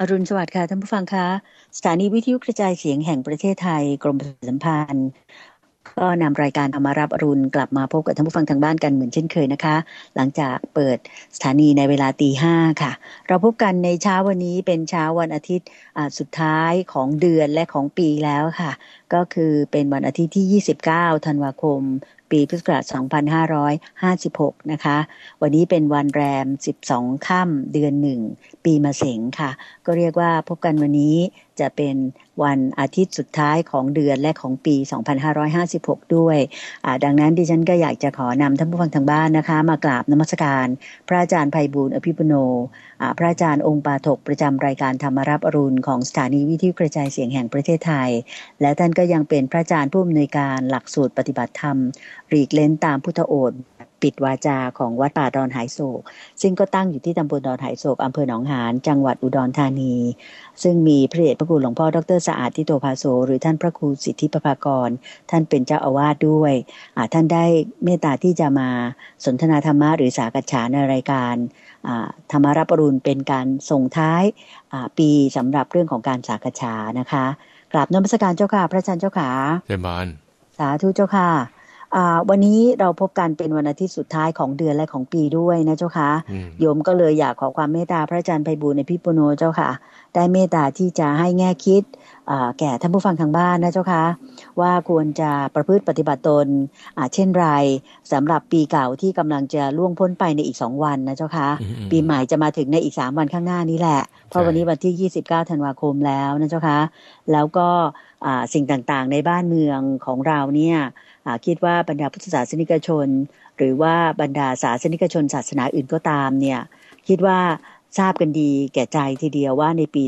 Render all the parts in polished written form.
อรุณสวัสดิ์ค่ะท่านผู้ฟังคะสถานีวิทยุกระจายเสียงแห่งประเทศไทยกรมประชาสัมพันธ์ก็นำรายการธรรมารับอรุณกลับมาพบกับท่านผู้ฟังทางบ้านกันเหมือนเช่นเคยนะคะหลังจากเปิดสถานีในเวลาตี 5ค่ะเราพบกันในเช้าวันนี้เป็นเช้าวันอาทิตย์สุดท้ายของเดือนและของปีแล้วค่ะก็คือเป็นวันอาทิตย์ที่29ธันวาคมปีพุทธศักราช2556นะคะวันนี้เป็นวันแรม12ค่ำเดือน1ปีมะเสงค่ะก็เรียกว่าพบกันวันนี้จะเป็นวันอาทิตย์สุดท้ายของเดือนและของปี2556ด้วยดังนั้นดิฉันก็อยากจะขอนำท่านผู้ฟังทางบ้านนะคะมากราบนมัสการพระอาจารย์ไพบูลย์อภิปุโนพระอาจารย์องค์ปาฐกประจำรายการธรรมารับอรุณของสถานีวิทยุกระจายเสียงแห่งประเทศไทยและท่านก็ยังเป็นพระอาจารย์ผู้อำนวยการหลักสูตรปฏิบัติธรรมหลีกเล้นตามพุทธโอษฐ์ปิดวาจาของวัดป่าดอนหายโศกซึ่งก็ตั้งอยู่ที่ตำบลดอนหายโศกอำเภอหนองหานจังหวัดอุดรธานีซึ่งมีพระเดชพระคุณหลวงพ่อดร.สะอาดทิโตภาโสหรือท่านพระครูสิทธิประภากรท่านเป็นเจ้าอาวาสด้วยท่านได้เมตตาที่จะมาสนทนาธรรมะหรือสากัจฉาในรายการธรรมารับอรุณเป็นการส่งท้ายปีสำหรับเรื่องของการสากัจฉานะคะกราบนมัสการเจ้าค่ะพระอาจารย์เจ้าค่ะเชิญบานสาธุเจ้าค่ะวันนี้เราพบกันเป็นวันอาทิตย์สุดท้ายของเดือนและของปีด้วยนะเจ้าค่ะโยมก็เลยอยากขอความเมตตาพระอาจารย์ไพบูลย์อภิปุโนเจ้าค่ะได้เมตตาที่จะให้แง่คิดแก่ท่านผู้ฟังทางบ้านนะเจ้าค่ะว่าควรจะประพฤติปฏิบัติตนเช่นไรสำหรับปีเก่าที่กำลังจะล่วงพ้นไปในอีก2วันนะเจ้าค่ะปีใหม่จะมาถึงในอีก3วันข้างหน้านี้แหละเพราะวันนี้วันที่29ธันวาคมแล้วนะเจ้าค่ะแล้วก็สิ่งต่างๆในบ้านเมืองของเราเนี่ยคิดว่าบรรดาพุทธศาสนิกชนหรือว่าบรรดาศาสนิกชนศาสนาอื่นก็ตามเนี่ยคิดว่าทราบกันดีแก่ใจทีเดียวว่าในปี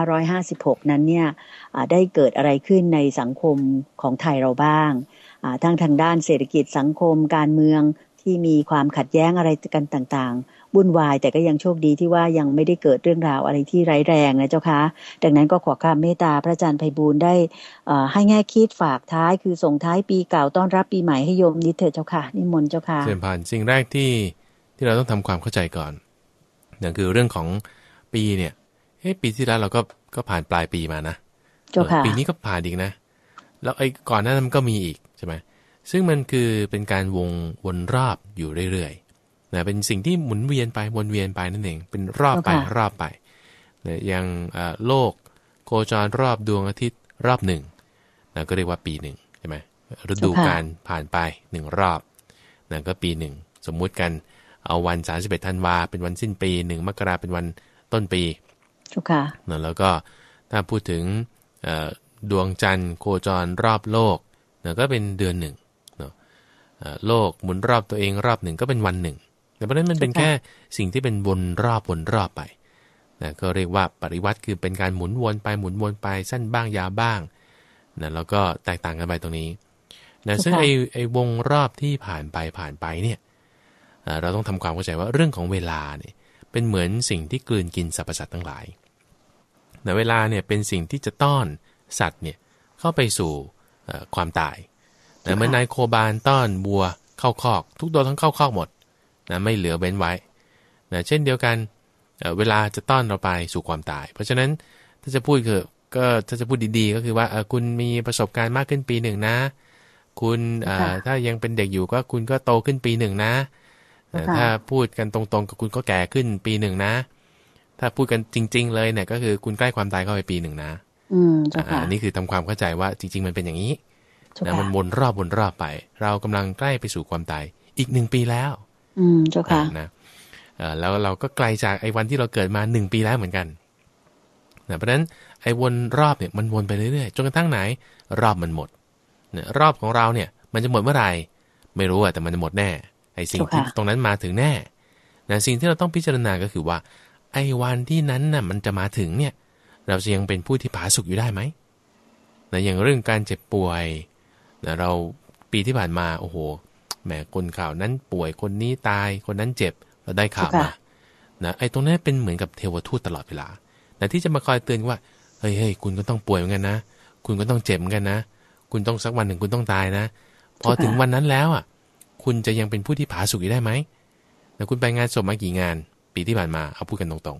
2556นั้นเนี่ยได้เกิดอะไรขึ้นในสังคมของไทยเราบ้างทั้งทางด้านเศรษฐกิจสังคมการเมืองที่มีความขัดแย้งอะไรกันต่างๆวุ่นวายแต่ก็ยังโชคดีที่ว่ายังไม่ได้เกิดเรื่องราวอะไรที่ร้ายแรงนะเจ้าคะดังนั้นก็ขอความเมตตาพระอาจารย์ไพบูลย์ได้ให้แง่คิดฝากท้ายคือส่งท้ายปีเก่าต้อนรับปีใหม่ให้โยมนิดเถิดเจ้าค่ะนิมนต์เจ้าค่ะเชิญผ่านสิ่งแรกที่เราต้องทำความเข้าใจก่อนนั่นคือเรื่องของปีเนี่ยปีที่แล้วเราก็ผ่านปลายปีมานะเจ้าค่ะปีนี้ก็ผ่านอีกนะแล้วไอ้ก่อนหน้านั้นมันก็มีอีกใช่ไหมซึ่งมันคือเป็นการวนรอบอยู่เรื่อยๆนะเป็นสิ่งที่หมุนเวียนไปวนเวียนไปนั่นเองเป็นรอบไปรอบไปนะอย่างโลกโคจรรอบดวงอาทิตย์รอบหนึ่งนะก็เรียกว่าปีหนึ่งใช่ไหมฤดูกาลผ่านไป1รอบนะก็ปีหนึ่งสมมุติกันเอาวัน31ธันวาเป็นวันสิ้นปี1มกราเป็นวันต้นปีนะแล้วก็ถ้าพูดถึงดวงจันทร์โคจรรอบโลกนะก็เป็นเดือนหนึ่งเนาะโลกหมุนรอบตัวเองรอบหนึ่งก็เป็นวันหนึ่งแต่เพราะนั้นมันเป็นแค่สิ่งที่เป็นวนรอบไปนะก็เรียกว่าปริวัติคือเป็นการหมุนวนไปหมุนวนไปสั้นบ้างยาวบ้างนะแล้วก็แตกต่างกันไปตรงนี้นะซึ่งไอ้วงรอบที่ผ่านไปเนี่ยเราต้องทำความเข้าใจว่าเรื่องของเวลาเนี่ยเป็นเหมือนสิ่งที่กลืนกินสรรพสัตว์ทั้งหลายนะเวลาเนี่ยเป็นสิ่งที่จะต้อนสัตว์เนี่ยเข้าไปสู่ความตายนะเหมือนนายโคบานต้อนบัวเข้าคอกทุกตัวต้องเข้าคอกหมดนะไม่เหลือเว้นไว้นะเช่นเดียวกันเวลาจะต้อนเราไปสู่ความตายเพราะฉะนั้นถ้าจะพูดก็ถ้าจะพูดดีๆก็คือว่าคุณมีประสบการณ์มากขึ้นปีหนึ่งนะคุณถ้ายังเป็นเด็กอยู่ก็คุณก็โตขึ้นปีหนึ่งนะถ้าพูดกันตรงๆกับคุณก็แก่ขึ้นปีหนึ่งนะถ้าพูดกันจริงๆเลยเนี่ยก็คือคุณใกล้ความตายเข้าไปปีหนึ่งนะนี่คือทำความเข้าใจว่าจริงๆมันเป็นอย่างนี้นะมันวนรอบไปเรากำลังใกล้ไปสู่ความตายอีก1ปีแล้วเจ้าค่ะนะแล้วเราก็ไกลจากไอ้วันที่เราเกิดมา1ปีแล้วเหมือนกันนะเพราะฉะนั้นไอ้วนรอบเนี่ยมันวนไปเรื่อยๆจนกระทั่งไหนรอบมันหมดเนี่ยรอบของเราเนี่ยมันจะหมดเมื่อไหร่ไม่รู้แต่มันจะหมดแน่ไอ้สิ่งที่ตรงนั้นมาถึงแน่นะสิ่งที่เราต้องพิจารณาก็คือว่าไอ้วันที่นั้นน่ะมันจะมาถึงเนี่ยเราจะยังเป็นผู้ที่ผาสุกอยู่ได้ไหมนะอย่างเรื่องการเจ็บป่วยนะเราปีที่ผ่านมาโอ้โหแหมคนข่าวนั้นป่วยคนนี้ตายคนนั้นเจ็บเราได้ข่าวมานะไอ้ตรงนั้นเป็นเหมือนกับเทวทูตตลอดเวลานะที่จะมาคอยเตือนว่าเฮ้ยคุณก็ต้องป่วยเหมือนกันนะคุณก็ต้องเจ็บเหมือนกันนะคุณต้องสักวันหนึ่งคุณต้องตายนะพอถึงวันนั้นแล้วคุณจะยังเป็นผู้ที่ผาสุกอยู่ได้ไหมแล้วคุณไปงานศพมากี่งานปีที่ผ่านมาเอาพูดกันตรง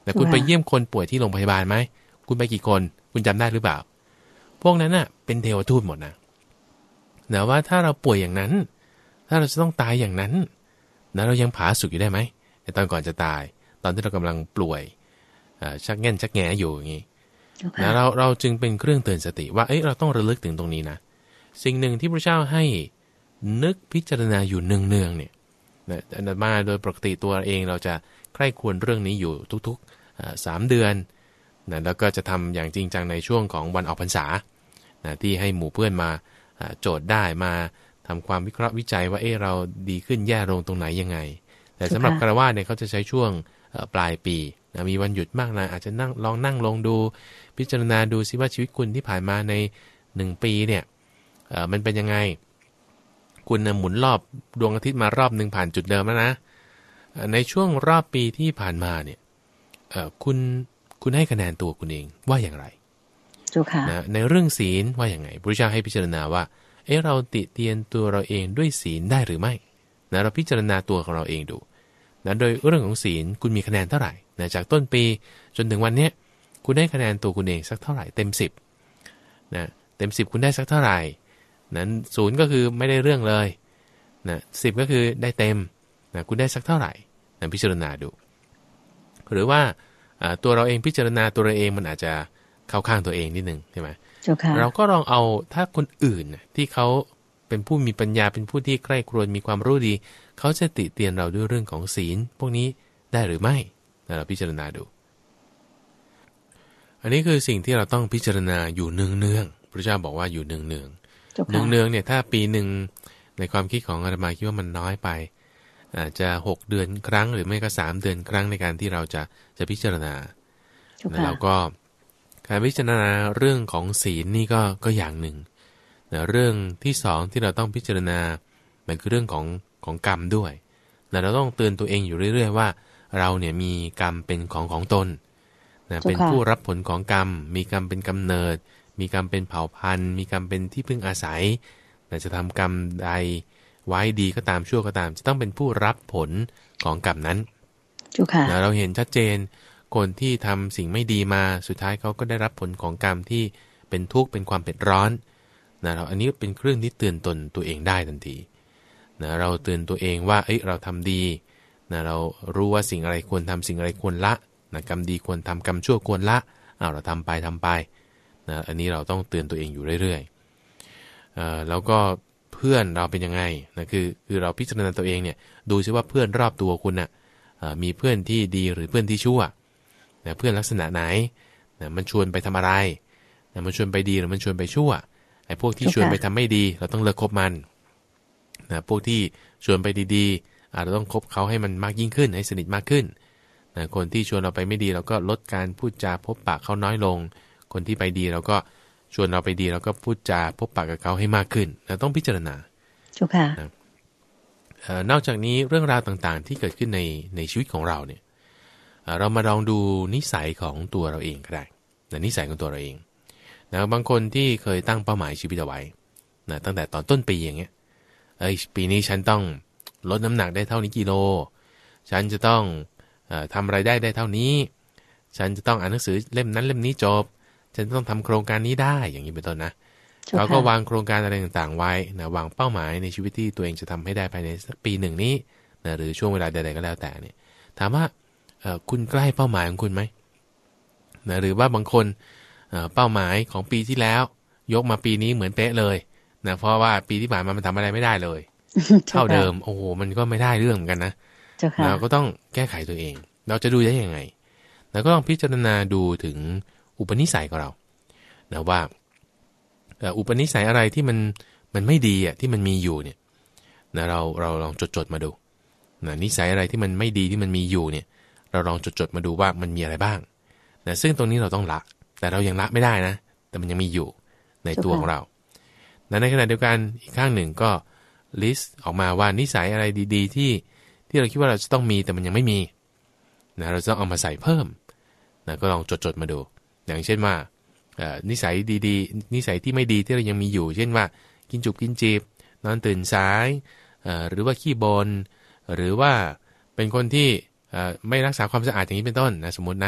แต่คุณไปเยี่ยมคนป่วยที่โรงพยาบาลไหมคุณไปกี่คนคุณจำได้หรือเปล่าพวกนั้นน่ะเป็นเทวทูตหมดนะแต่ว่าถ้าเราป่วยอย่างนั้นถ้าเราจะต้องตายอย่างนั้นนะเรายังผาสุกอยู่ได้ไหมในตอนก่อนจะตายตอนที่เรากำลังป่วยชักแง่นชักแง่อยู่อย่างนี้นะเราจึงเป็นเครื่องเตือนสติว่าเราต้องระลึกถึงตรงนี้นะสิ่งหนึ่งที่พระเจ้าให้นึกพิจารณาอยู่เนืองๆเนี่ยนะมาโดยปกติตัวเองเราจะใคร่ควรเรื่องนี้อยู่ทุกๆ3 เดือนนะแล้วก็จะทำอย่างจริงจังในช่วงของวันออกพรรษานะที่ให้หมู่เพื่อนมาโจทย์ได้มาทำความวิเคราะห์วิจัยว่าเราดีขึ้นแย่ลงตรงไหนยังไงแต่สำหรับฆราวาสเนี่ยเขาจะใช้ช่วงปลายปีนะมีวันหยุดมากนะอาจจะลองนั่งลงดูพิจารณาดูซิว่าชีวิตคุณที่ผ่านมาใน1 ปีเนี่ยมันเป็นยังไงคุณหมุนรอบดวงอาทิตย์มารอบหนึ่งผ่านจุดเดิมแล้วนะในช่วงรอบปีที่ผ่านมาเนี่ยคุณให้คะแนนตัวคุณเองว่าอย่างไรนะในเรื่องศีลว่าอย่างไงพระเจ้าให้พิจารณาว่าเราติเตียนตัวเราเองด้วยศีลได้หรือไม่นะเราพิจารณาตัวของเราเองดูนะโดยเรื่องของศีลคุณมีคะแนนเท่าไหร่นะจากต้นปีจนถึงวันนี้คุณได้คะแนนตัวคุณเองสักเท่าไหร่เต็ม10นะเต็ม10คุณได้สักเท่าไหร่นั้น0ก็คือไม่ได้เรื่องเลยนะ10ก็คือได้เต็มนะคุณได้สักเท่าไหร่นะพิจารณาดูหรือว่าตัวเราเองพิจารณาตัวเราเองมันอาจจะเข้าข้างตัวเองนิดนึงใช่ไหมเราก็ลองเอาถ้าคนอื่นที่เขาเป็นผู้มีปัญญาเป็นผู้ที่ใคร่ครวญมีความรู้ดีเขาจะติเตียนเราด้วยเรื่องของศีลพวกนี้ได้หรือไม่เราพิจารณาดูอันนี้คือสิ่งที่เราต้องพิจารณาอยู่เนืองๆพระเจ้าบอกว่าอยู่เนืองเนี่ยถ้าปีหนึ่งในความคิดของอาตมาคิดว่ามันน้อยไปอาจจะ6 เดือนครั้งหรือไม่ก็3 เดือนครั้งในการที่เราจะพิจารณาแล้วก็การพิจารณาเรื่องของศีลนี่ก็อย่างหนึ่งเรื่องที่2ที่เราต้องพิจารณามันคือเรื่องของกรรมด้วยเราต้องเตือนตัวเองอยู่เรื่อยๆว่าเราเนี่ยมีกรรมเป็นของตนเป็นผู้รับผลของกรรมมีกรรมเป็นกำเนิดมีกรรมเป็นเผ่าพันธุ์มีกรรมเป็นที่พึ่งอาศัยจะทำกรรมใดไว้ดีก็ตามชั่วก็ตามจะต้องเป็นผู้รับผลของกรรมนั้นเราเห็นชัดเจนคนที่ทำสิ่งไม่ดีมาสุดท้ายเขาก็ได้รับผลของกรรมที่เป็นทุกข์เป็นความเผ็ดร้อนเราอันนี้เป็นเครื่องที่เตือนตนตัวเองได้ทันทีเราเตือนตัวเองว่าเราทำดีเรารู้ว่าสิ่งอะไรควรทำสิ่งอะไรควรละกรรมดีควรทำกรรมชั่วควรละเราทำไปอันนี้เราต้องเตือนตัวเองอยู่เรื่อยๆแล้วก็เพื่อนเราเป็นยังไงคือเราพิจารณาตัวเองเนี่ยดูซิว่าเพื่อนรอบตัวคุณมีเพื่อนที่ดีหรือเพื่อนที่ชั่วเพื่อนลักษณะไหนมันชวนไปทำอะไรมันชวนไปดีหรือมันชวนไปชั่วไอ้พวกที่ชวนไปทำไม่ดีเราต้องเลิกคบมันพวกที่ชวนไปดีๆเราต้องคบเขาให้มันมากยิ่งขึ้นให้สนิทมากขึ้นคนที่ชวนเราไปไม่ดีเราก็ลดการพูดจาพบปะเขาน้อยลงคนที่ไปดีเราก็ชวนเราไปดีเราก็พูดจาพบปะกับเขาให้มากขึ้นเราต้องพิจารณาจุค่ะนอกจากนี้เรื่องราวต่างๆที่เกิดขึ้นในชีวิตของเราเนี่ยเรามาลองดูนิสัยของตัวเราเองก็ได้นิสัยของตัวเราเองบางคนที่เคยตั้งเป้าหมายชีวิตเอาไว้ตั้งแต่ตอนต้นปีอย่างเงี้ยปีนี้ฉันต้องลดน้ำหนักได้เท่านี้กิโลฉันจะต้องทำรายได้เท่านี้ฉันจะต้องอ่านหนังสือเล่มนั้นเล่มนี้จบฉันต้องทำโครงการนี้ได้อย่างนี้เป็นต้นนะเขาก็วางโครงการอะไรต่างๆไว้วางเป้าหมายในชีวิตที่ตัวเองจะทำให้ได้ภายในสักปีหนึ่งนี้หรือช่วงเวลาใดๆก็แล้วแต่เนี่ยถามว่าคุณใกล้เป้าหมายของคุณไหมหรือว่าบางคนเป้าหมายของปีที่แล้วยกมาปีนี้เหมือนเป๊ะเลยเพราะว่าปีที่ผ่านมามันทำอะไรไม่ได้เลย เท่าเดิมโอ้โหมันก็ไม่ได้เรื่องเหมือนกันนะเราก็ต้องแก้ไขตัวเองเราจะดูได้ยังไงเราก็ต้องพิจารณาดูถึงอุปนิสัยของเราว่าอุปนิสัยอะไรที่มันไม่ดีที่มันมีอยู่เนี่ยเราลองจดมาดูนิสัยอะไรที่มันไม่ดีที่มันมีอยู่เนี่ยเราลองจดมาดูว่ามันมีอะไรบ้างซึ่งตรงนี้เราต้องละแต่เรายังละไม่ได้นะแต่มันยังมีอยู่ในตัวของเราในขณะเดียวกันอีกข้างหนึ่งก็ลิสต์ออกมาว่านิสัยอะไรดีๆที่เราคิดว่าเราจะต้องมีแต่มันยังไม่มีเราจะต้องเอามาใส่เพิ่มก็ลองจดมาดูอย่างเช่นว่านิสัยดีๆนิสัยที่ไม่ดีที่เรายังมีอยู่เช่นว่ากินจุบกินจีบนอนตื่นสายหรือว่าขี้บ่นหรือว่าเป็นคนที่ไม่รักษาความสะอาดอย่างนี้เป็นต้นนะสมมตินะ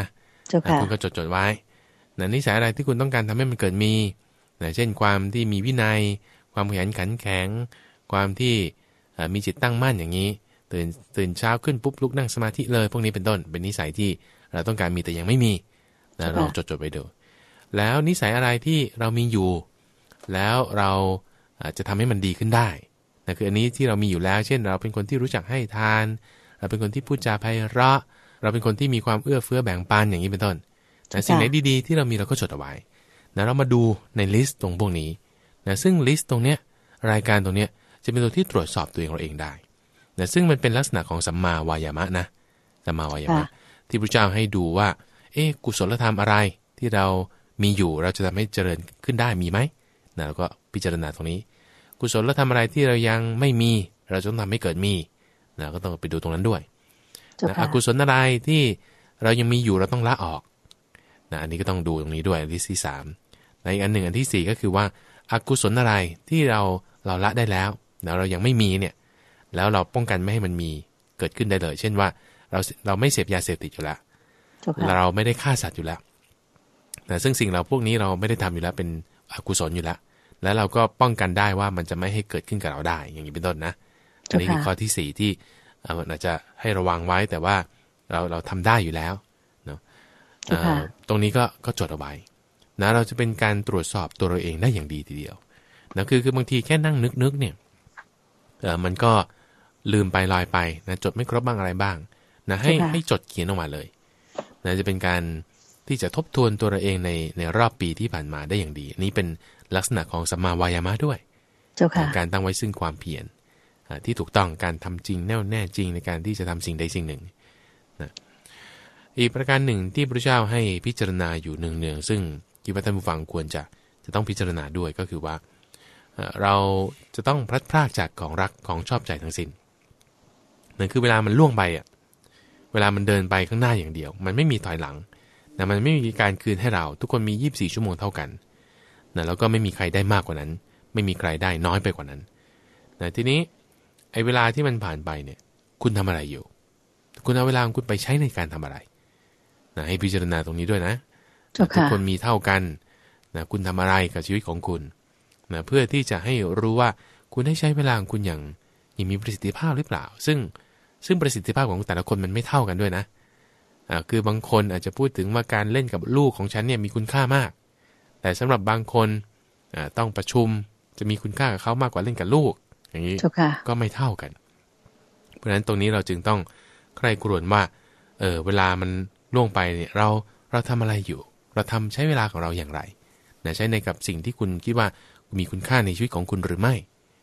คุณก็จดไว้นิสัยอะไรที่คุณต้องการทำให้มันเกิดมีเช่นความที่มีวินัยความขยันขันแข็งความที่มีจิตตั้งมั่นอย่างนี้ตื่นเช้าขึ้นปุ๊บลุกนั่งสมาธิเลยพวกนี้เป็นต้นเป็นนิสัยที่เราต้องการมีแต่ยังไม่มีเราจดไปดูแล้วนิสัยอะไรที่เรามีอยู่แล้วเราจะทำให้มันดีขึ้นได้คืออันนี้ที่เรามีอยู่แล้วเช่นเราเป็นคนที่รู้จักให้ทานเราเป็นคนที่พูดจาไพเราะเราเป็นคนที่มีความเอื้อเฟื้อแบ่งปันอย่างนี้เป็นต้นแต่สิ่งไหนดีๆที่เรามีเราก็จดเอาไว้เรามาดูในลิสต์ตรงพวกนี้ซึ่งลิสต์ตรงเนี้ยรายการตรงเนี้ยจะเป็นตัวที่ตรวจสอบตัวเราเองได้ซึ่งมันเป็นลักษณะของสัมมาวายามะนะสัมมาวายามะที่พระเจ้าให้ดูว่ากุศลธรรมอะไรที่เรามีอยู่เราจะทำให้เจริญขึ้นได้มีไหมเราก็พิจารณาตรงนี้กุศลธรรมอะไรที่เรายังไม่มีเราจะต้องทำให้เกิดมีเราก็ต้องไปดูตรงนั้นด้วยอกุศลอะไรที่เรายังมีอยู่เราต้องละออกอันนี้ก็ต้องดูตรงนี้ด้วยอันที่3ในอีกอันหนึ่งอันที่4ก็คือว่าอกุศลอะไรที่เราละได้แล้วเรายังไม่มีเนี่ยแล้วเราป้องกันไม่ให้มันมีเกิดขึ้นได้เลยเช่นว่าเราไม่เสพยาเสพติดอยู่แล้วเราไม่ได้ฆ่าสัตว์อยู่แล้วซึ่งสิ่งเราพวกนี้เราไม่ได้ทำอยู่แล้วเป็นอกุศลอยู่แล้วแล้วเราก็ป้องกันได้ว่ามันจะไม่ให้เกิดขึ้นกับเราได้อย่างนี้เป็นต้นนะอันนี้คือข้อที่4ที่อาจจะให้ระวังไว้แต่ว่าเราทำได้อยู่แล้วเนาะตรงนี้ก็จดเอาไว้เราจะเป็นการตรวจสอบตัวเราเองได้อย่างดีทีเดียวคือบางทีแค่นั่งนึกเนี่ยมันก็ลืมไปลอยไปจดไม่ครบบ้างอะไรบ้างให้จดเขียนออกมาเลยจะเป็นการที่จะทบทวนตัวเราเองในรอบปีที่ผ่านมาได้อย่างดีอันนี้เป็นลักษณะของสัมมาวายามะด้วยการตั้งไว้ซึ่งความเพียรที่ถูกต้องการทำจริงแน่วแน่จริงในการที่จะทำสิ่งใดสิ่งหนึ่งอีกประการหนึ่งที่พระเจ้าให้พิจารณาอยู่เนืองๆซึ่งคิดว่าท่านผู้ฟังควรจะต้องพิจารณาด้วยก็คือว่าเราจะต้องพลัดพรากจากของรักของชอบใจทั้งสิ้นนั่นคือเวลามันล่วงไปเวลามันเดินไปข้างหน้าอย่างเดียวมันไม่มีถอยหลังมันไม่มีการคืนให้เราทุกคนมี24ชั่วโมงเท่ากันแล้วก็ไม่มีใครได้มากกว่านั้นไม่มีใครได้น้อยไปกว่านั้นทีนี้ไอ้เวลาที่มันผ่านไปเนี่ยคุณทำอะไรอยู่คุณเอาเวลาของคุณไปใช้ในการทำอะไรให้พิจารณาตรงนี้ด้วยนะทุกคนมีเท่ากันคุณทำอะไรกับชีวิตของคุณเพื่อที่จะให้รู้ว่าคุณได้ใช้เวลาของคุณอย่างมีประสิทธิภาพหรือเปล่าซึ่งประสิทธิภาพของแต่ละคนมันไม่เท่ากันด้วยนะคือบางคนอาจจะพูดถึงว่าการเล่นกับลูกของฉันเนี่ยมีคุณค่ามากแต่สำหรับบางคนต้องประชุมจะมีคุณค่ากับเขามากกว่าเล่นกับลูกอย่างนี้ก็ไม่เท่ากันเพราะฉะนั้นตรงนี้เราจึงต้องใคร่ครวญว่าเวลามันล่วงไปเนี่ยเราทำอะไรอยู่เราใช้เวลาของเราอย่างไรใช้ในกับสิ่งที่คุณคิดว่ามีคุณค่าในชีวิตของคุณหรือไม่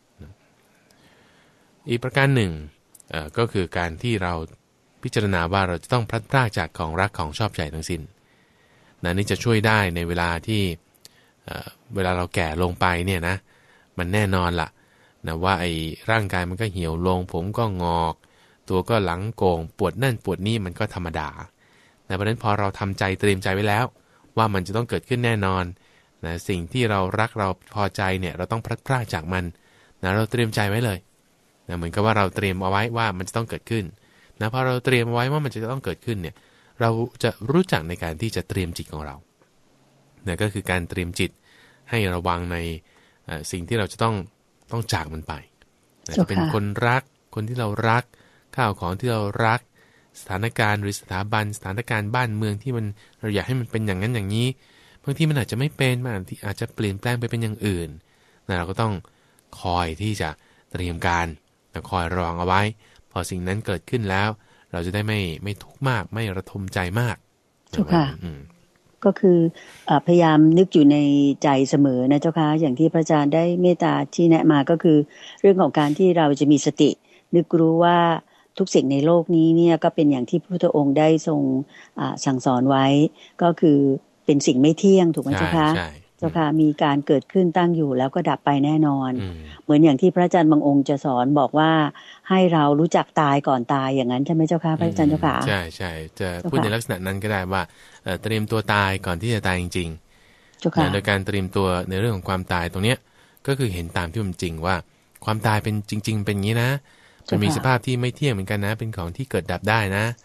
อีกประการหนึ่งก็คือการที่เราพิจารณาว่าเราจะต้องพลัดพรากจากของรักของชอบใจทั้งสิ้นนี่จะช่วยได้ในเวลาที่เวลาเราแก่ลงไปเนี่ยนะมันแน่นอนล่ะว่าไอ้ร่างกายมันก็เหี่ยวลงผมก็งอกตัวก็หลังโก่งปวดนั่นปวดนี่มันก็ธรรมดาเพราะฉะนั้นพอเราทำใจเตรียมใจไว้แล้วว่ามันจะต้องเกิดขึ้นแน่นอนสิ่งที่เรารักเราพอใจเนี่ยเราต้องพลัดพรากจากมันเราเตรียมใจไว้เลยเหมือนกับว่าเราเตรียมเอาไว้ว่ามันจะต้องเกิดขึ้นพอเราเตรียมไว้ว่ามันจะต้องเกิดขึ้นเนี่ยเราจะรู้จักในการที่จะเตรียมจิตของเราก็คือการเตรียมจิตให้ระวังในสิ่งที่เราจะต้องจากมันไปจะเป็นคนรักคนที่เรารักข้าวของที่เรารักสถานการณ์หรือสถาบันสถานการณ์บ้านเมืองที่มันเราอยากให้มันเป็นอย่างนั้นอย่างนี้บางทีมันอาจจะไม่เป็นมันอาจจะเปลี่ยนแปลงไปเป็นอย่างอื่นเราก็ต้องคอยที่จะเตรียมการคอยระวังเอาไว้พอสิ่งนั้นเกิดขึ้นแล้วเราจะได้ไม่ทุกข์มากไม่ระทมใจมากเจ้าค่ะก็คือพยายามนึกอยู่ในใจเสมอนะเจ้าค่ะอย่างที่พระอาจารย์ได้เมตตาที่แนะมาก็คือเรื่องของการที่เราจะมีสตินึกรู้ว่าทุกสิ่งในโลกนี้เนี่ยก็เป็นอย่างที่พระพุทธองค์ได้ทรงสั่งสอนไว้ก็คือเป็นสิ่งไม่เที่ยงถูกไหมเจ้าค่ะเจ้าค่ะมีการเกิดขึ้นตั้งอยู่แล้วก็ดับไปแน่นอนเหมือนอย่างที่พระอาจารย์บางองค์จะสอนบอกว่าให้เรารู้จักตายก่อนตายอย่างนั้นใช่ไหมเจ้าค่ะพระอาจารย์เจ้าค่ะใช่จะพูดในลักษณะนั้นก็ได้ว่าเตรียมตัวตายก่อนที่จะตายจริงๆโดยการเตรียมตัวในเรื่องของความตายตรงเนี้ยก็คือเห็นตามที่มันจริงว่าความตายเป็นจริงๆเป็นอย่างนี้นะมันมีสภาพที่ไม่เที่ยงเหมือนกันนะเป็นของที่เกิดดับได้นะ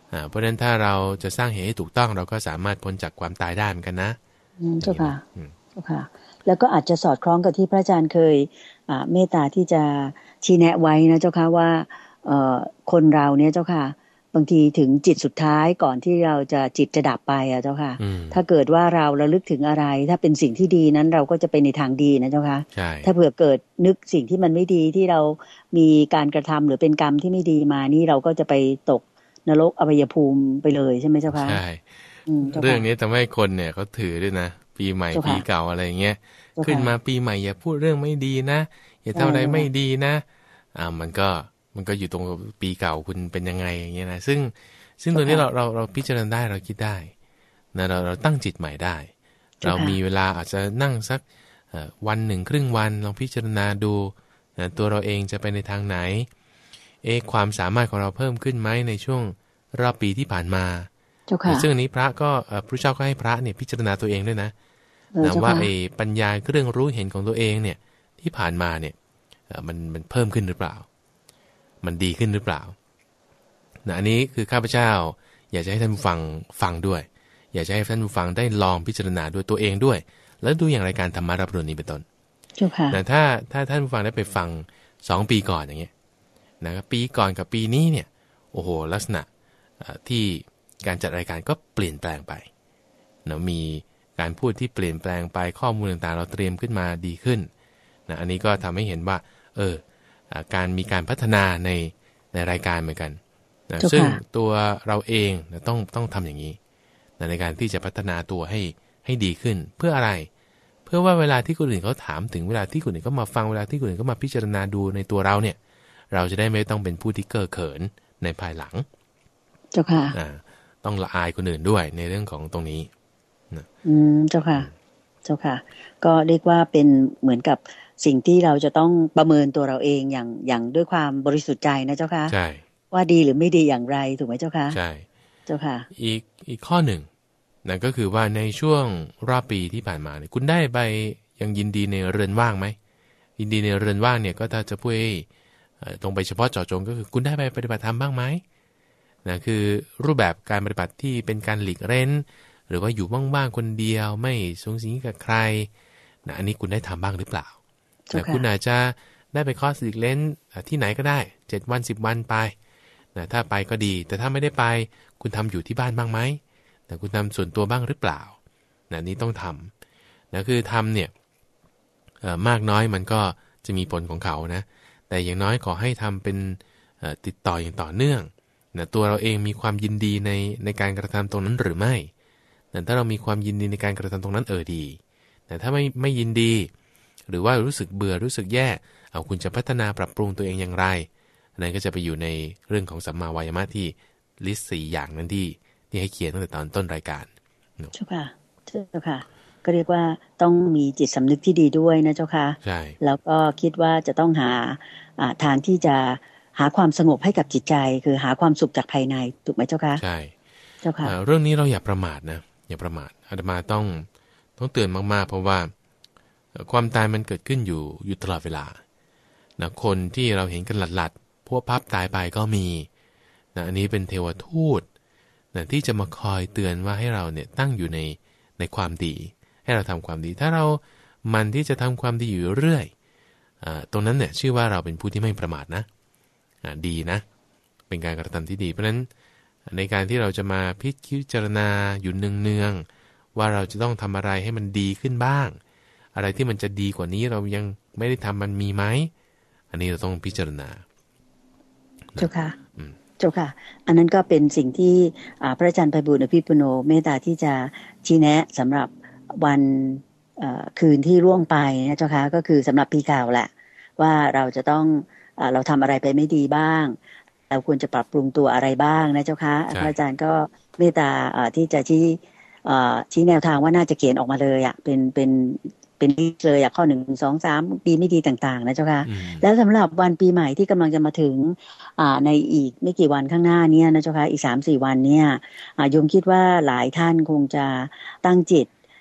เพราะฉะนั้นถ้าเราจะสร้างเหตุให้ถูกต้องเราก็สามารถพ้นจากความตายได้เหมือนกันนะเจ้าค่ะเจ้าค่ะแล้วก็อาจจะสอดคล้องกับที่พระอาจารย์เคยเมตตาที่จะชี้แนะไว้นะเจ้าค่ะว่าคนเราเนี่ยเจ้าค่ะบางทีถึงจิตสุดท้ายก่อนที่เราจะจิตจะดับไปเจ้าค่ะถ้าเกิดว่าเราระลึกถึงอะไรถ้าเป็นสิ่งที่ดีนั้นเราก็จะไปในทางดีนะเจ้าค่ะถ้าเผื่อเกิดนึกสิ่งที่มันไม่ดีที่เรามีการกระทำหรือเป็นกรรมที่ไม่ดีมานี่เราก็จะไปตกนรกอบายภูมิไปเลยใช่ไหมเจ้าค่ะใช่เรื่องนี้ทำให้คนเนี่ยเขาถือด้วยนะปีใหม่ปีเก่าอะไรเงี้ยขึ้นมาปีใหม่อย่าพูดเรื่องไม่ดีนะอย่าทำอะไรไม่ดีนะมันก็อยู่ตรงปีเก่าคุณเป็นยังไงอย่างเงี้ยนะซึ่งตัวนี้เราพิจารณาได้เราคิดได้นะเราตั้งจิตใหม่ได้เรามีเวลาอาจจะนั่งสักวันหนึ่งครึ่งวันลองพิจารณาดูนะตัวเราเองจะไปในทางไหนความสามารถของเราเพิ่มขึ้นไหมในช่วงรอบปีที่ผ่านมาซึ่งอันนี้พระก็พระเจ้าก็ให้พระเนี่ยพิจารณาตัวเองด้วยนะว่าปัญญาเรื่องรู้เห็นของตัวเองเนี่ยที่ผ่านมาเนี่ยมันเพิ่มขึ้นหรือเปล่ามันดีขึ้นหรือเปล่านะอันนี้คือข้าพเจ้าอยากจะให้ท่านผู้ฟังด้วยอยากจะให้ท่านผู้ฟังได้ลองพิจารณาด้วยตัวเองด้วยแล้วดูอย่างรายการธรรมะรับรู้นี้เป็นต้นนะถ้าท่านผู้ฟังได้ไปฟัง2 ปีก่อนอย่างเงี้ยนะครับปีก่อนกับปีนี้เนี่ยโอ้โหลักษณะที่การจัดรายการก็เปลี่ยนแปลงไปนะมีการพูดที่เปลี่ยนแปลงไปข้อมูลต่างๆเราเตรียมขึ้นมาดีขึ้นนะอันนี้ก็ทำให้เห็นว่าการมีการพัฒนาในรายการเหมือนกันนะซึ่งตัวเราเองนะต้องทำอย่างนี้นะในการที่จะพัฒนาตัวให้ดีขึ้นเพื่ออะไรเพื่อว่าเวลาที่คนอื่นเขาถามถึงเวลาที่คนอื่นก็มาฟังเวลาที่คนอื่นก็มาพิจารณาดูในตัวเราเนี่ยเราจะได้ไม่ต้องเป็นผู้ที่เก้อเขินในภายหลังเจ้าค่ะต้องละอายคนอื่นด้วยในเรื่องของตรงนี้เจ้าค่ะเจ้าค่ะก็เรียกว่าเป็นเหมือนกับสิ่งที่เราจะต้องประเมินตัวเราเองอย่างด้วยความบริสุทธิ์ใจนะเจ้าค่ะใช่ว่าดีหรือไม่ดีอย่างไรถูกไหมเจ้าค่ะใช่เจ้าค่ะอีกข้อหนึ่งนั่นก็คือว่าในช่วงรอบปีที่ผ่านมาเนี่ยคุณได้ไปยังยินดีในเรือนว่างไหมยินดีในเรือนว่างเนี่ยก็ถ้าจะพูดตรงไปเฉพาะเจาะจงก็คือคุณได้ไปปฏิบัติธรรมบ้างไหมนะคือรูปแบบการปฏิบัติที่เป็นการหลีกเร้นหรือว่าอยู่ว่างๆคนเดียวไม่สูงสิงกับใครนะอันนี้คุณได้ทำบ้างหรือเปล่าแต่คุณอาจจะได้ไปคอร์สหลีกเร้นที่ไหนก็ได้7 วัน10 วันไปนะถ้าไปก็ดีแต่ถ้าไม่ได้ไปคุณทำอยู่ที่บ้านบ้างไหมแต่คุณทำส่วนตัวบ้างหรือเปล่านะนี้ต้องทำนะคือทำเนี่ยมากน้อยมันก็จะมีผลของเขานะแต่อย่างน้อยขอให้ทำเป็นติดต่ออย่างต่อเนื่องนะตัวเราเองมีความยินดีในการกระทำตรงนั้นหรือไม่แต่ถ้าเรามีความยินดีในการกระทำตรงนั้นดีแต่ถ้าไม่ยินดีหรือว่ารู้สึกเบื่อรู้สึกแย่เอาคุณจะพัฒนาปรับปรุงตัวเองอย่างไรนั่นก็จะไปอยู่ในเรื่องของสัมมาวายามะที่ลิสต์4 อย่างนั้นที่ให้เขียนตั้งแต่ตอนต้นรายการเจ้าค่ะเจ้าค่ะก็เรียกว่าต้องมีจิตสำนึกที่ดีด้วยนะเจ้าค่ะใช่แล้วก็คิดว่าจะต้องหาทางที่จะหาความสงบให้กับจิตใจคือหาความสุขจากภายในถูกไหมเจ้าค่ะใช่เจ้าค่ะเรื่องนี้เราอย่าประมาทนะอย่าประมาทอาตมาต้องเตือนมากๆเพราะว่าความตายมันเกิดขึ้นอยู่ตลอดเวลานะคนที่เราเห็นกันหลัดพวกพับตายไปก็มีนะอันนี้เป็นเทวทูตนะที่จะมาคอยเตือนว่าให้เราเนี่ยตั้งอยู่ในความดีให้เราทำความดีถ้าเรามันที่จะทำความดีอยู่เรื่อยตรงนั้นเนี่ยชื่อว่าเราเป็นผู้ที่ไม่ประมาทนะดีนะเป็นการกระทำที่ดีเพราะฉะนั้นในการที่เราจะมาพิจารณาอยู่เนืองๆว่าเราจะต้องทำอะไรให้มันดีขึ้นบ้างอะไรที่มันจะดีกว่านี้เรายังไม่ได้ทำมันมีไหมอันนี้เราต้องพิจารณาเจ้าค่ะเจ้าค่ะอันนั้นก็เป็นสิ่งที่พระอาจารย์ไพบูลย์อภิปุโนเมตตาที่จะชี้แนะสำหรับวันคืนที่ล่วงไปนะเจ้าค่ะก็คือสำหรับปีเก่าแหละว่าเราจะต้องเราทำอะไรไปไม่ดีบ้างเราควรจะปรับปรุงตัวอะไรบ้างนะเจ้าค่ะพระอาจารย์ก็เมตตาที่จะชี้แนวทางว่าน่าจะเขียนออกมาเลยเป็นเลยข้อ1 2 3ดีไม่ดีต่างๆนะเจ้าค่ะแล้วสำหรับวันปีใหม่ที่กำลังจะมาถึงในอีกไม่กี่วันข้างหน้านี้นะเจ้าค่ะอีก 3-4 วันเนี่ยโยมคิดว่าหลายท่านคงจะตั้งจิต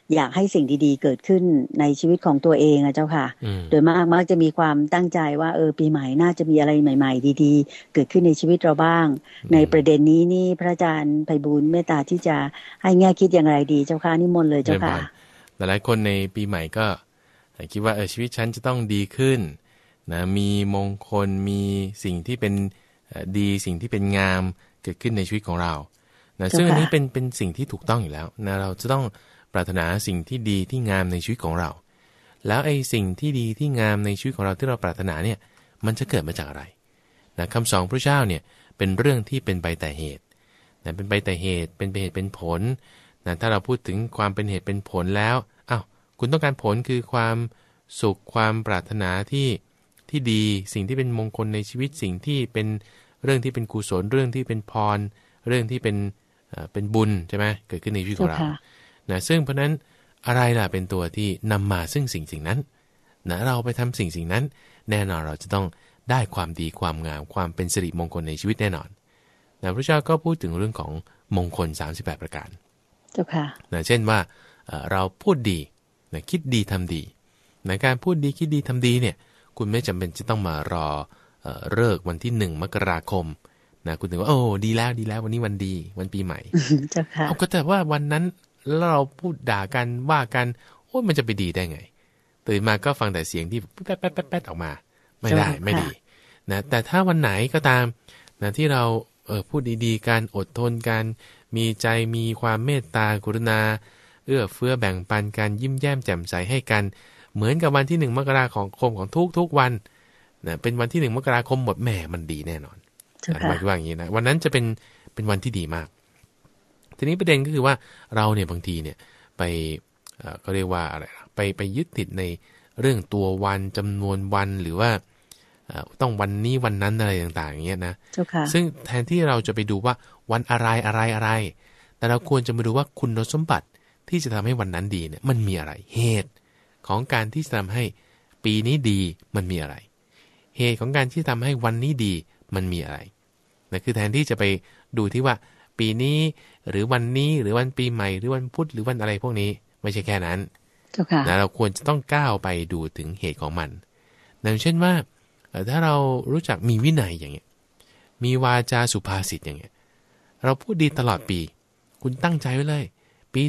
อยากให้สิ่งดีๆเกิดขึ้นในชีวิตของตัวเองอะเจ้าค่ะโดยมักจะมีความตั้งใจว่าปีใหม่น่าจะมีอะไรใหม่ๆดีๆเกิดขึ้นในชีวิตเราบ้างในประเด็นนี้นี่พระอาจารย์ไพบูลย์เมตตาที่จะให้แง่คิดอย่างไรดีเจ้าค่ะนิมนต์เลยเจ้าค่ะหลายๆคนในปีใหม่ก็คิดว่าชีวิตฉันจะต้องดีขึ้นนะมีมงคลมีสิ่งที่เป็นดีสิ่งที่เป็นงามเกิดขึ้นในชีวิตของเรานะซึ่งอันนี้เป็นสิ่งที่ถูกต้องอยู่แล้วนะเราจะต้องปรารถนาสิ่งที่ดีที่งามในชีวิตของเราแล้วไอ้สิ่งที่ดีที่งามในชีวิตของเราที่เราปรารถนาเนี่ยมันจะเกิดมาจากอะไรนะคำสอนพระเจ้าเนี่ยเป็นเรื่องที่เป็นไปแต่เหตุนะเป็นไปแต่เหตุเป็นเหตุเป็นผลนะถ้าเราพูดถึงความเป็นเหตุเป็นผลแล้วอ้าวคุณต้องการผลคือความสุขความปรารถนาที่ดีสิ่งที่เป็นมงคลในชีวิตสิ่งที่เป็นเรื่องที่เป็นกุศลเรื่องที่เป็นพรเรื่องที่เป็นบุญใช่ไหมเกิดขึ้นในชีวิตของเรานะซึ่งเพราะนั้นอะไรล่ะเป็นตัวที่นำมาซึ่งสิ่งนั้นนะเราไปทำสิ่งนั้นแน่นอนเราจะต้องได้ความดีความงามความเป็นสิริมงคลในชีวิตแน่นอนนะพระเจ้าก็พูดถึงเรื่องของมงคล38ประการเจ้าค่ะนะเช่นว่าเราพูดดีนะคิดดีทำดีในการพูดดีคิดดีทำดีเนี่ยคุณไม่จำเป็นจะต้องมารอเลิกวันที่1 มกราคมนะคุณถึงว่าโอ้ดีแล้ววันนี้วันดีวันปีใหม่เจ้าค่ะเอาก็แต่ว่าวันนั้นเราพูดด่ากันว่ากันโอ้ยมันจะไปดีได้ไงตื่นมาก็ฟังแต่เสียงที่แป๊ดออกมาไม่ได้ไม่ดีนะแต่ถ้าวันไหนก็ตามนะที่เราพูดดีๆกันอดทนกันมีใจมีความเมตตากรุณาเอื้อเฟื้อแบ่งปันกันยิ้มแย้มแจ่มใสให้กันเหมือนกับวันที่1 มกราคมของทุกวันนะเป็นวันที่1 มกราคมหมดแหมมันดีแน่นอนหมายว่าอย่างนี้นะวันนั้นจะเป็นวันที่ดีมากทีนี้ประเด็นก็คือว่าเราเนี่ยบางทีเนี่ยไปก็เรียกว่าอะไรไปยึดติดในเรื่องตัววันจำนวนวันหรือว่าต้องวันนี้วันนั้นอะไรต่างๆอย่างเงี้ยนะซึ่งแทนที่เราจะไปดูว่าวันอะไรแต่เราควรจะมาดูว่าคุณสมบัติที่จะทำให้วันนั้นดีเนี่ยมันมีอะไรเหตุของการที่จะทำให้ปีนี้ดีมันมีอะไรเหตุของการที่ทำให้วันนี้ดีมันมีอะไรนะคือแทนที่จะไปดูที่ว่าปีนี้หรือวันนี้หรือวันปีใหม่หรือวันพุธหรือวันอะไรพวกนี้ไม่ใช่แค่นั้นนะเราควรจะต้องก้าวไปดูถึงเหตุของมันอย่างเช่นว่าถ้าเรารู้จักมีวินัยอย่างเงี้ยมีวาจาสุภาษิตอย่างเงี้ยเราพูดดีตลอดปีคุณตั้งใจไว้เลยปี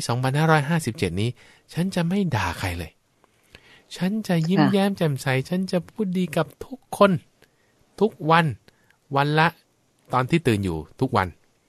2557นี้ฉันจะไม่ด่าใครเลยฉันจะยิ้มแย้มแจ่มใสฉันจะพูดดีกับทุกคนทุกวันละตอนที่ตื่นอยู่ทุกวัน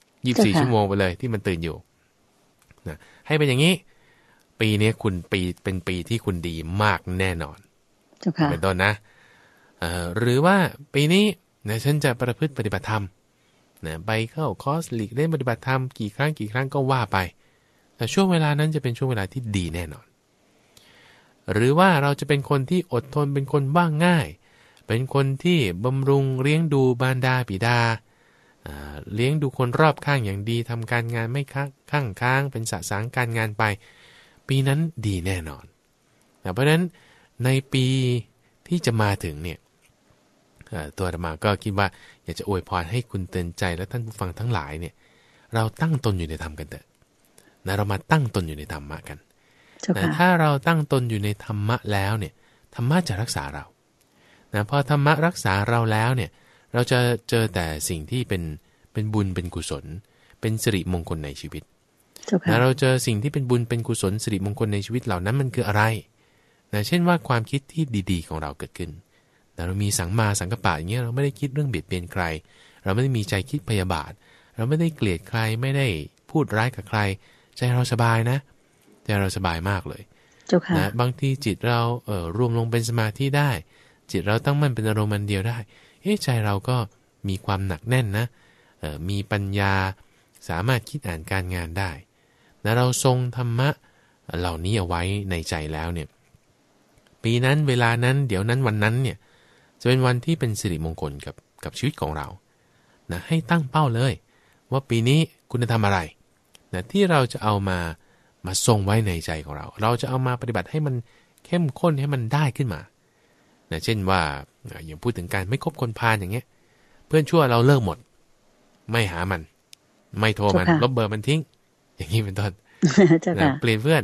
24 ชั่วโมงไปเลยที่มันตื่นอยู่นะให้เป็นอย่างนี้ปีนี้คุณเป็นปีที่คุณดีมากแน่นอนเป็นต้นนะหรือว่าปีนี้นะฉันจะประพฤติปฏิบัติธรรมนะไปเข้าคอร์สหลีกเล่นปฏิบัติธรรมกี่ครั้งก็ว่าไปแต่ช่วงเวลานั้นจะเป็นช่วงเวลาที่ดีแน่นอนหรือว่าเราจะเป็นคนที่อดทนเป็นคนว่างง่ายเป็นคนที่บำรุงเลี้ยงดูมารดาบิดาเลี้ยงดูคนรอบข้างอย่างดีทำการงานไม่ค้างเป็นสะสางการงานไปปีนั้นดีแน่นอนเพราะฉะนั้นในปีที่จะมาถึงเนี่ยตัวอาตมาก็คิดว่าอยากจะอวยพรให้คุณเตือนใจและท่านผู้ฟังทั้งหลายเนี่ยเราตั้งตนอยู่ในธรรมกันเถอะนะเรามาตั้งตนอยู่ในธรรมะกันนะถ้าเราตั้งตนอยู่ในธรรมะแล้วเนี่ยธรรมะจะรักษาเรานะพอธรรมะรักษาเราแล้วเนี่ยเราจะเจอแต่สิ่งที่เป็นบุญเป็นกุศลเป็นสิริมงคลในชีวิตนะเราเจอสิ่งที่เป็นบุญเป็นกุศลสิริมงคลในชีวิตเหล่านั้นมันคืออะไรนะเช่นว่าความคิดที่ดีๆของเราเกิดขึ้นแต่เรามีสังมาสังกัปปะอย่างเงี้ยเราไม่ได้คิดเรื่องเบียดเบียนใครเราไม่ได้มีใจคิดพยาบาทเราไม่ได้เกลียดใครไม่ได้พูดร้ายกับใครใจเราสบายนะใจเราสบายมากเลยนะบางทีจิตเรารวมลงเป็นสมาธิได้จิตเราตั้งมั่นเป็นอารมณ์เดียวได้ใจเราก็มีความหนักแน่นนะมีปัญญาสามารถคิดอ่านการงานได้นะเราทรงธรรมะเหล่านี้เอาไว้ในใจแล้วเนี่ยปีนั้นเวลานั้นเดี๋ยวนั้นวันนั้นเนี่ยจะเป็นวันที่เป็นสิริมงคลกับชีวิตของเรานะให้ตั้งเป้าเลยว่าปีนี้คุณจะทำอะไรนะที่เราจะเอามาทรงไว้ในใจของเราเราจะเอามาปฏิบัติให้มันเข้มข้นให้มันได้ขึ้นมานะเช่นว่าอย่างพูดถึงการไม่คบคนพาลอย่างเงี้ยเพื่อนชั่วเราเลิกหมดไม่หามันไม่โทรมันลบเบอร์มันทิ้งอย่างนี้เป็นต้นนะเปลี่ยนเพื่อน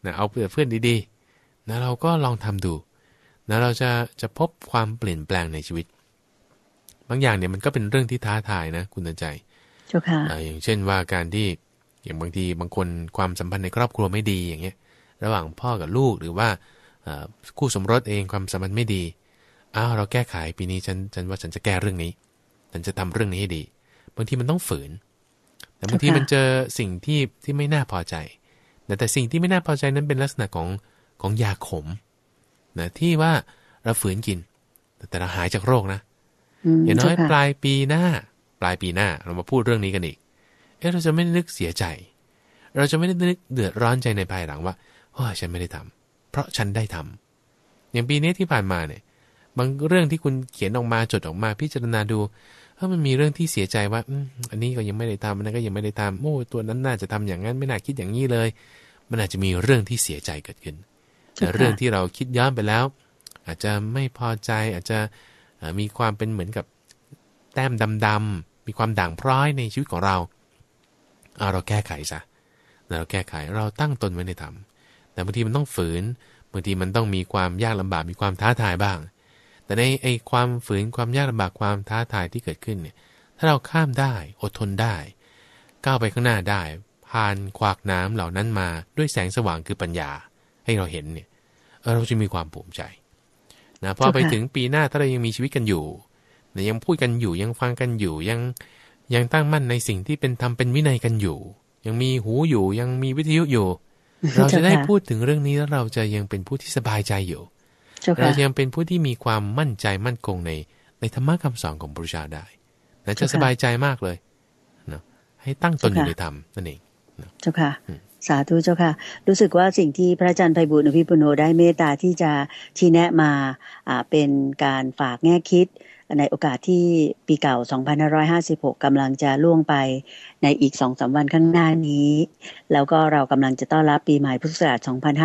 นะเอาเพื่อนดีๆนะเราก็ลองทำดูนะเราจะพบความเปลี่ยนแปลงในชีวิตบางอย่างเนี่ยมันก็เป็นเรื่องที่ท้าทายนะคุณใจเจ้าค่ะอย่างเช่นว่าการที่อย่างบางทีบางคนความสัมพันธ์ในครอบครัวไม่ดีอย่างเงี้ยระหว่างพ่อกับลูกหรือว่าคู่สมรสเองความสัมพันธ์ไม่ดีเราแก้ไขปีนี้ฉันว่าฉันจะแก้เรื่องนี้ฉันจะทำเรื่องนี้ให้ดีบางทีมันต้องฝืนแต่บางทีมันเจอสิ่งที่ไม่น่าพอใจแต่สิ่งที่ไม่น่าพอใจนั้นเป็นลักษณะของยาขมนะที่ว่าเราฝืนกินแต่เราหายจากโรคนะอย่างน้อยปลายปีหน้าเรามาพูดเรื่องนี้กันอีกเราจะไม่นึกเสียใจเราจะไม่ได้นึกเดือดร้อนใจในภายหลังว่าฉันไม่ได้ทำเพราะฉันได้ทำอย่างปีนี้ที่ผ่านมาเนี่ยบางเรื่องที่คุณเขียนออกมาจดออกมาพิจารณาดูมันมีเรื่องที่เสียใจว่าอันนี้ก็ยังไม่ได้ทำอันนั้นก็ยังไม่ได้ทำตัวนั้นน่าจะทำอย่างนั้นไม่น่าคิดอย่างนี้เลยมันอาจจะมีเรื่องที่เสียใจเกิดขึ้นแต่เรื่องที่เราคิดย้อนไปแล้วอาจจะไม่พอใจอาจจะมีความเป็นเหมือนกับแต้มดำๆมีความด่างพร้อยในชีวิตของเราเราแก้ไขซะเราแก้ไขเราตั้งตนไว้ในธรรมแต่บางทีมันต้องฝืนบางทีมันต้องมีความยากลำบากมีความท้าทายบ้างแต่ในความฝืนความยากลำบากความท้าทายที่เกิดขึ้นเนี่ยถ้าเราข้ามได้อดทนได้ก้าวไปข้างหน้าได้ผ่านขวากน้ำเหล่านั้นมาด้วยแสงสว่างคือปัญญาให้เราเห็นเนี่ยเราจะมีความภูมิใจนะพอไปถึงปีหน้าถ้าเรายังมีชีวิตกันอยู่ยังพูดกันอยู่ยังฟังกันอยู่ยังตั้งมั่นในสิ่งที่เป็นธรรมเป็นวินัยกันอยู่ยังมีหูอยู่ยังมีวิทยุอยู่เราจะได้พูดถึงเรื่องนี้แล้วเราจะยังเป็นผู้ที่สบายใจอยู่เรายังเป็นผู้ที่มีความมั่นใจมั่นคงในธรรมะคำสอนของพระพุทธเจ้าได้และจะสบายใจมากเลยนะให้ตั้งตนอยู่ในธรรมนั่นเองเจ้าค่ะสาธุเจ้าค่ะรู้สึกว่าสิ่งที่พระอาจารย์ไพบูลย์อภิปุโนได้เมตตาที่จะชี้แนะมาเป็นการฝากแง่คิดในโอกาสที่ปีเก่า2556กำลังจะล่วงไปในอีก 2-3 วันข้างหน้านี้แล้วก็เรากำลังจะต้อนรับปีใหม่พุทธศักราช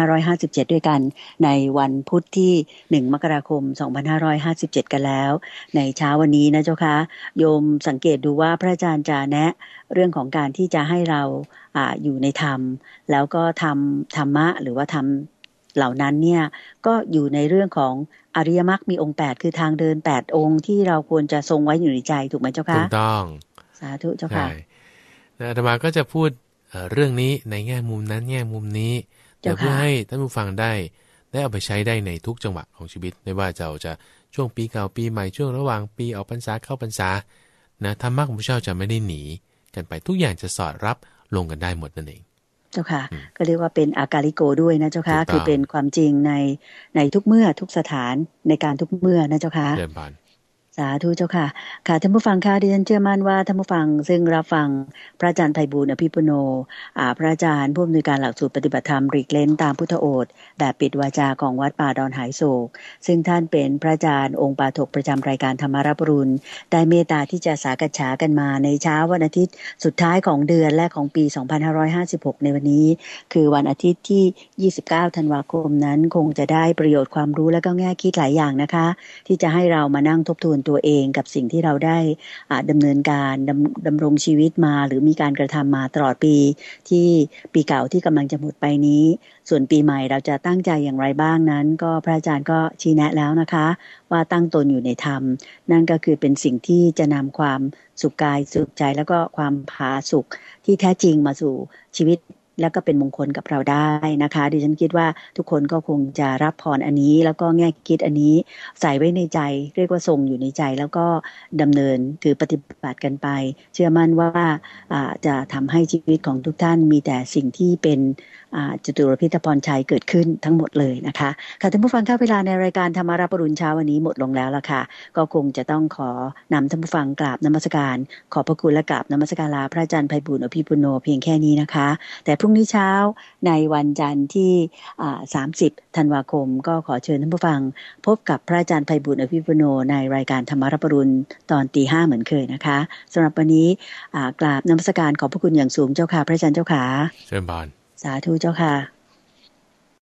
2557ด้วยกันในวันพุธที่1มกราคม2557กันแล้วในเช้าวันนี้นะเจ้าค่ะโยมสังเกตดูว่าพระอาจารย์จะแนะเรื่องของการที่จะให้เราอยู่ในธรรมแล้วก็ทำธรรมะหรือว่าทำเหล่านั้นเนี่ยก็อยู่ในเรื่องของอริยมรรคมีองค์8คือทางเดิน8องค์ที่เราควรจะทรงไว้อยู่ในใจถูกไหมเจ้าคะถูกต้องสาธุเจ้าค่ะอาตมาก็จะพูดเรื่องนี้ในแง่มุมนั้นแง่มุมนี้เพื่อให้ท่านผู้ฟังได้เอาไปใช้ได้ในทุกจังหวะของชีวิตไม่ว่าจะช่วงปีเก่าปีใหม่ช่วงระหว่างปีออกพรรษาเข้าพรรษาธรรมะของพระเจ้าจะไม่ได้หนีกันไปทุกอย่างจะสอดรับลงกันได้หมดนั่นเองเจ้าค่ะก็เรียกว่าเป็นอากาลิโกด้วยนะเจ้าค่ะคือเป็นความจริงในทุกเมื่อทุกสถานในการทุกเมื่อนะเจ้าค่ะสาธุเจ้าค่ะค่ะท่านผู้ฟังค่ะดิฉันเชื่อมั่นว่าท่านผู้ฟังซึ่งรับฟังพระอาจารย์ไพบูลย์อภิปุโนพระอาจารย์ผู้อำนวยการหลักสูตรปฏิบัติธรรมรีกเล้นตามพุทธโอษฐ์แบบปิดวาจาของวัดป่าดอนหายโศกซึ่งท่านเป็นพระอาจารย์องค์ปาฐกประจำรายการธรรมารับอรุณได้เมตตาที่จะสากัจฉากันมาในเช้าวันอาทิตย์สุดท้ายของเดือนแรกของปี2556ในวันนี้คือวันอาทิตย์ที่29ธันวาคมนั้นคงจะได้ประโยชน์ความรู้และก็แง่คิดหลายอย่างนะคะที่จะให้เรามานั่งทบทวนตัวเองกับสิ่งที่เราได้ดำเนินการดำรงชีวิตมาหรือมีการกระทำมาตลอดปีที่ปีเก่าที่กำลังจะหมดไปนี้ส่วนปีใหม่เราจะตั้งใจอย่างไรบ้างนั้นก็พระอาจารย์ก็ชี้แนะแล้วนะคะว่าตั้งตนอยู่ในธรรมนั่นก็คือเป็นสิ่งที่จะนำความสุขกายสุขใจแล้วก็ความผาสุกที่แท้จริงมาสู่ชีวิตแล้วก็เป็นมงคลกับเราได้นะคะดิฉันคิดว่าทุกคนก็คงจะรับพรอันนี้แล้วก็แง่คิดอันนี้ใส่ไว้ในใจเรียกว่าทรงอยู่ในใจแล้วก็ดำเนินถือปฏิบัติกันไปเชื่อมั่นว่าจะทำให้ชีวิตของทุกท่านมีแต่สิ่งที่เป็นจตุรพิธพรชัยเกิดขึ้นทั้งหมดเลยนะคะค่ะท่านผู้ฟังค่ะเวลาในรายการธรรมารับอรุณเช้าวันนี้หมดลงแล้วล่ะค่ะก็คงจะต้องขอนำท่านผู้ฟังกราบนมัสการขอบพระคุณและกราบนมัสการลาพระอาจารย์ไพบูลย์อภิปุโนเพียงแค่นี้นะคะแต่พรุ่งนี้เช้าในวันจันทร์ที่30ธันวาคมก็ขอเชิญท่านผู้ฟังพบกับพระอาจารย์ไพบูลย์อภิปุโนในรายการธรรมารับอรุณตอน 5:00 เหมือนเคยนะคะสำหรับวันนี้กราบนมัสการขอบพระคุณอย่างสูงเจ้าค่ะพระอาจารย์เจ้าค่ะเชิญบานสาธุเจ้าค่ะ